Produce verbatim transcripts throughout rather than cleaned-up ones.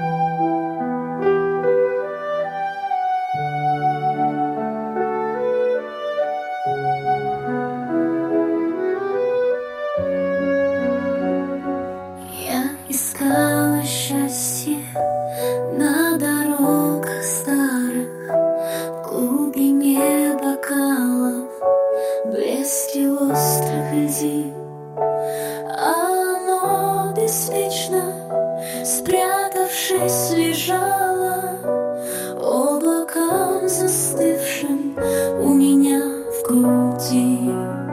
Я искала счастье на дорогах старых, в глубине бокалов, блеске острых идей. Оно беспечно, спрятавшись, лежало облаком застывшим у меня в груди.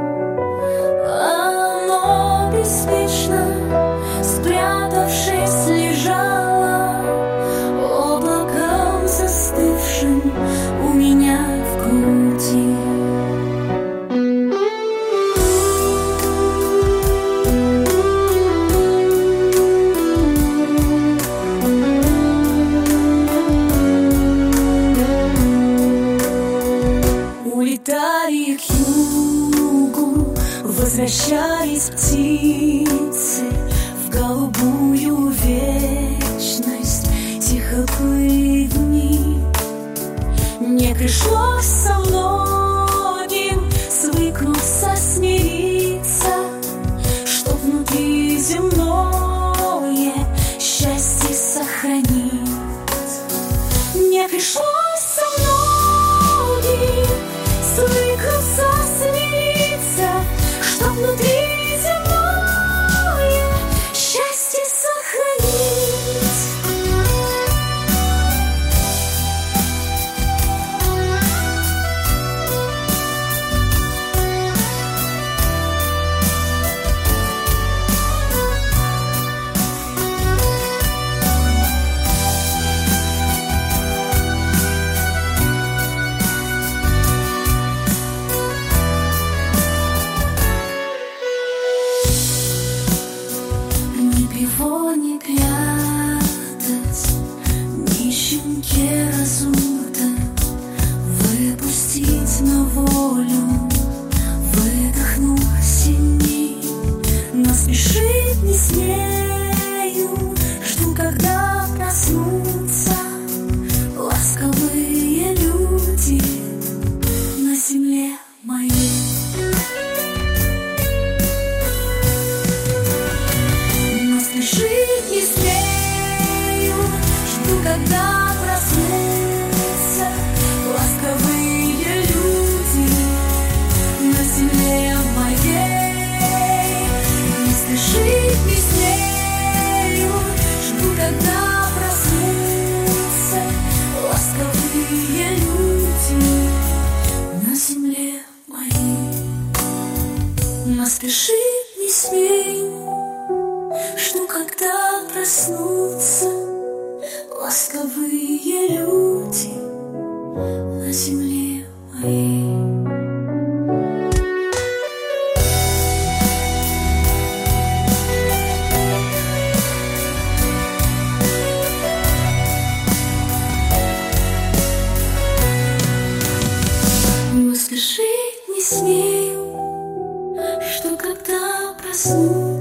Оно беспечно, спрятавшись, лежала облаком застывшим у меня в груди. Улетали к югу, возвращались птицы в голубую вечность, тихо плыли дни. Мне пришлось со многим свыкнуться, смириться, чтоб внутри земное счастье сохранить. Мне пришлось со многим свыкнуться, смириться, чтоб внутри земное счастье сохранить. Его не прятать, ни щенке разуто, выпустить на волю, выдохнув сильней. Но спешить не смею, жду, когда проснутся ласковые люди на земле моей. Спешить не смею, жду, когда проснутся ласковые люди на земле моей. Не спешить не смею, жду, когда проснутся ласковые люди на земле моей. Но спешить не смею, жду, когда проснутся ласковые люди на земле моей. Но спешить не смею, что когда проснусь